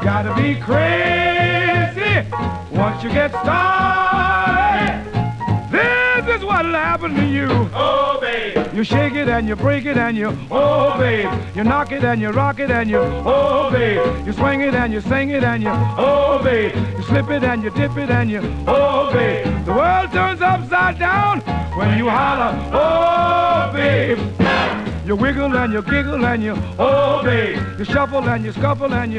gotta be crazy once you get started. This is what'll happen to you. Oh, babe. You shake it and you break it and you, oh, babe. You knock it and you rock it and you, oh, babe. You swing it and you sing it and you, oh, babe. You slip it and you dip it and you, oh, babe. The world turns upside down when you holler, oh, babe. You wiggle and you giggle and you, oh, babe. You shuffle and you scuffle and you,